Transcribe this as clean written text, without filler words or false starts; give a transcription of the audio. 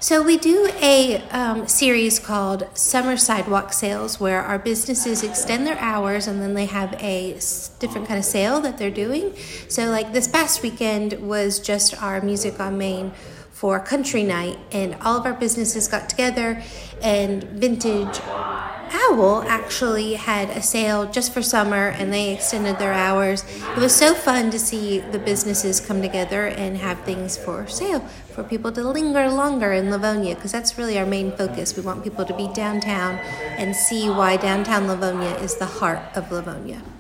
So we do a series called Summer Sidewalk Sales, where our businesses extend their hours and then they have a different kind of sale that they're doing. So like this past weekend was just our Music on Main for Country Night, and all of our businesses got together, and Vintage Owl actually had a sale just for summer, and they extended their hours. It was so fun to see the businesses come together and have things for sale for people to linger longer in Livonia, because that's really our main focus. We want people to be downtown and see why downtown Livonia is the heart of Livonia.